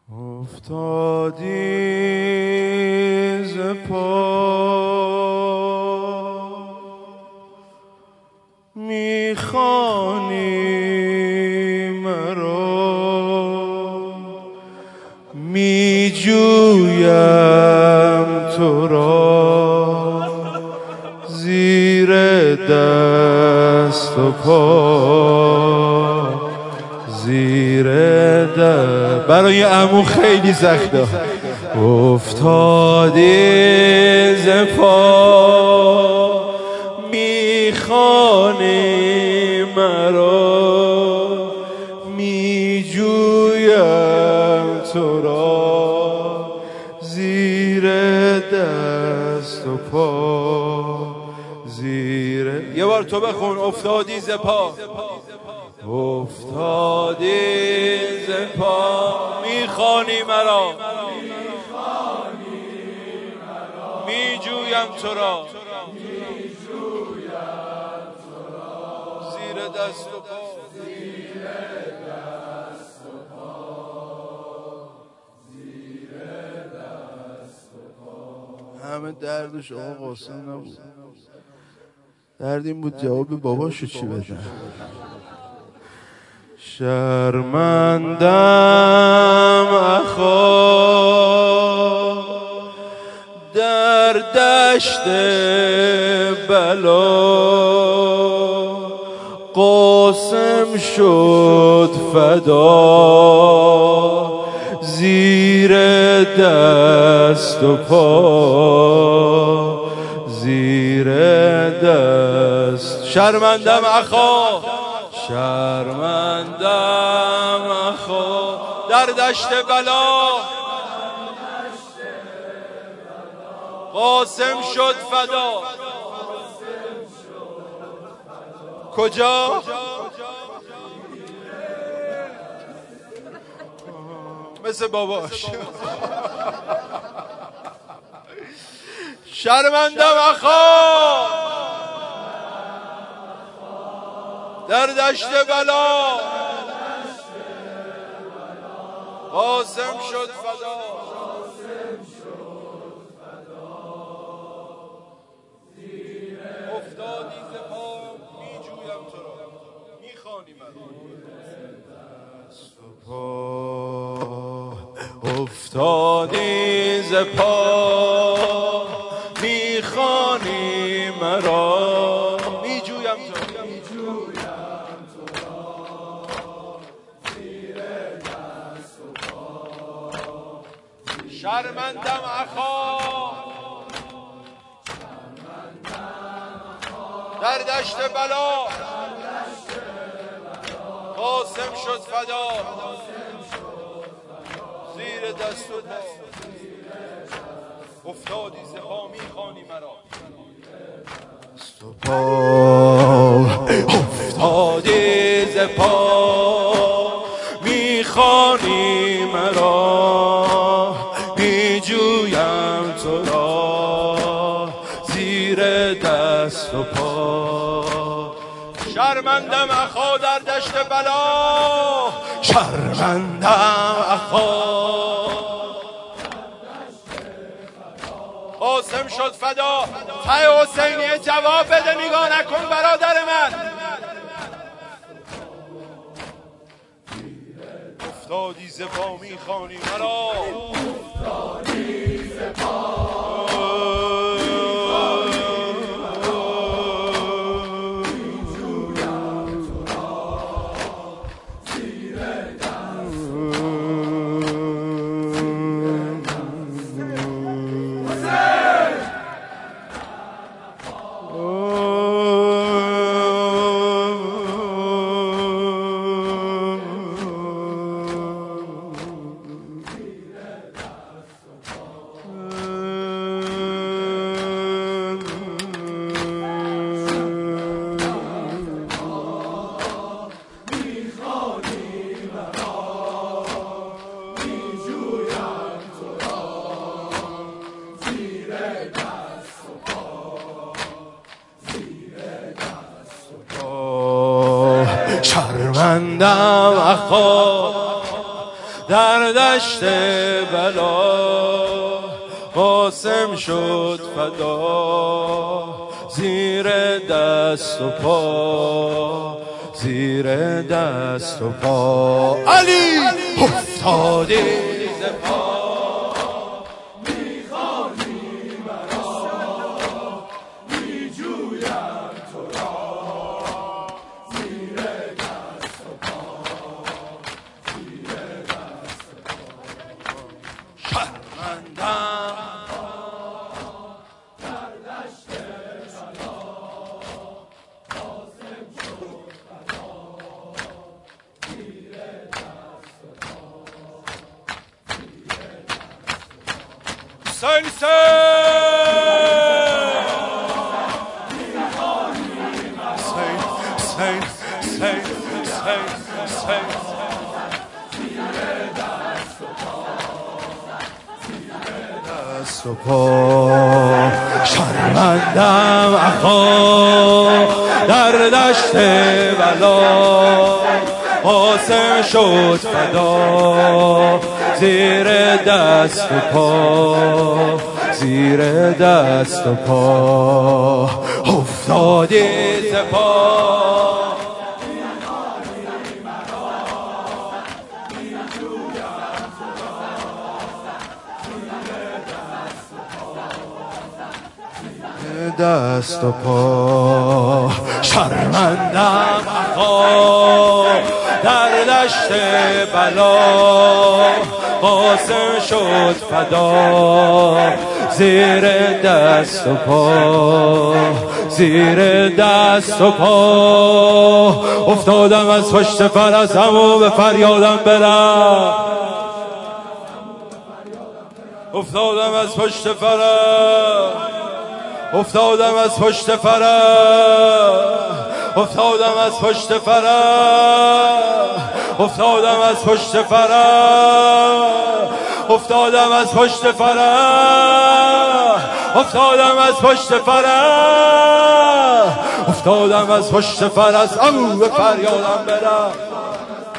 افتادی ز پا میخوانی مرا، میجویم تو را زیر دست و پا، زیر دست. برای عمو خیلی سخته. افتادی ز پا میخوانی مرا، میجویم تو را زیر دست و پا، زیر. یه بار تو بخون. افتادی ز پا، افتادی ز پا میخوانی مرا، میجویم تو را زیر دست و پا. همه درد شما قاسم نبود، درد این بود جواب باباشو چی بدن. شرمندم اخا در دشت بلا، قاسم شد فدا زیر دست و پا، زیر دست. شرمندم اخا، شرمندم اخا در دشت بلا، قاسم شد فدا. کجا؟ مثل باباش. شرمندم اخا در دشت بلا، قاسم شد فدا. افتادی ز پا میجویم تو را، میخوانی مرا. افتادی ز پا میخوانی مرا، میجویم تو را زیر دست و پا. شرمندم اخا در دشت بلا، قاسم شد فدا زیر دست و پا. افتادی ز پا میخوانی مرا، افتادی ز پا میخوانی مرا، میجویم تو را زیر دست و پا. شرمندم اخا در دشت بلا، شرمندم اخا قاسم شد فدا. ته حسینی جواب بده، نگاه نکن برادر من. افتادی ز پا میخوانی مرا، افتادی ز پا شرمندم اخا در دشت بلا قاسم شد فدا زیر دست و پا زیر دست و پا علی افتادی ز پا میخوانی مرا میجویم تو را زیر دست و پا زیر دست و پا شرمندم در دشت بلا قاسم شد فدا زیر دست و پا زیر دست و پا دست و پا شرمندم اخا در دشت بلا قاسم شد فدا زیر دست و پا زیر دست و پا افتادی ز پا دست و پا شرمندم اخا در دشت بلا قاسم شد فدا زیر دست و پا زیر دست و پا افتادم از پشت فرسم و به فریادم برم افتادم از پشت فرس افتادم از پشت فرس افتادم از پشت فرس افتادم از پشت فرس افتادم از پشت فرس افتادم از پشت فرس افتادم از پشت فرس امو به فریادم برم